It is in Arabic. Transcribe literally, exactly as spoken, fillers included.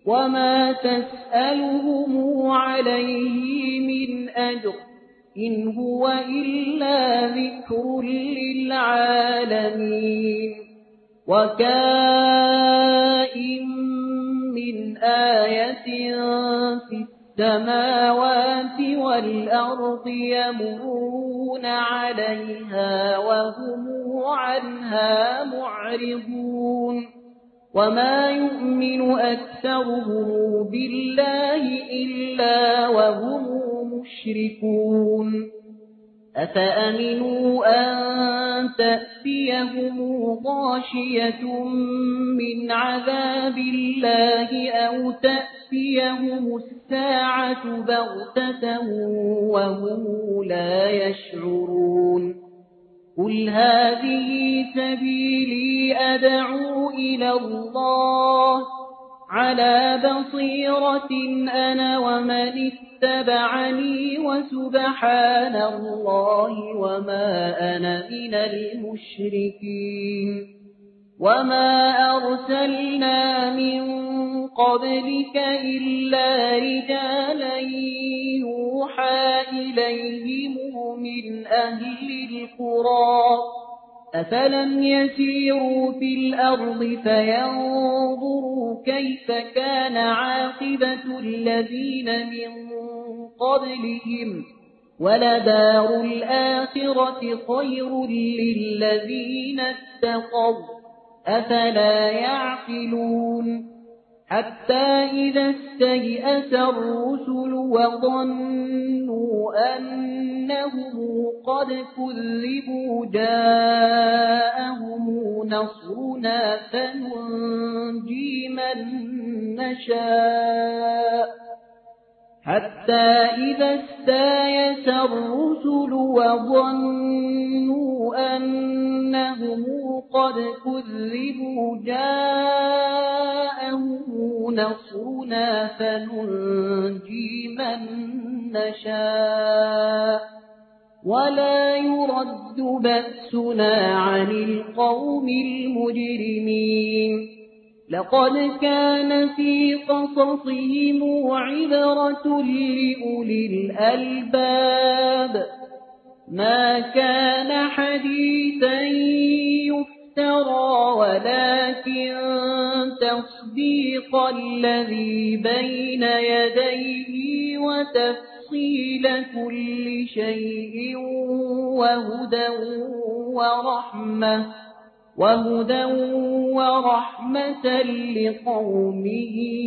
وما تسألهم عليه من أجر إن هو إلا ذكر للعالمين وكائن من آية في السماوات والأرض يمرون عليها وهم عنها معرضون وما يؤمن أكثرهم بالله إلا وهم مشركون أفأمنوا أن تأتيهم غاشية من عذاب الله أو تأتيهم الساعة بغتة وهم لا يشعرون قل هذه سبيلي أدعو إلى الله على بصيرة أنا ومن اتبعني وسبحان الله وما أنا من المشركين وما أرسلنا من قبلك إلا رجالا يوحى إليهم من أهل القرى أفلم يسيروا في الأرض فينظروا كيف كان عاقبة الذين من قبلهم ولدار الآخرة خير للذين اتقوا أفلا يعقلون حتى إذا استيأس الرسل وظنوا أنهم قد كذبوا جاءهم نصرنا فننجي من نشاء حتى إذا استيأس الرسل وظنوا أنهم قد كذبوا جاءهم نصرنا فننجي من نشاء ولا يرد بأسنا عن القوم المجرمين لقد كان في قصصهم عبرة لأولي الألباب ما كان حديثا يفترى ولكن تصديق الذي بين يديه وتفصيل كل شيء وهدى ورحمة وهدى ورحمة لقومه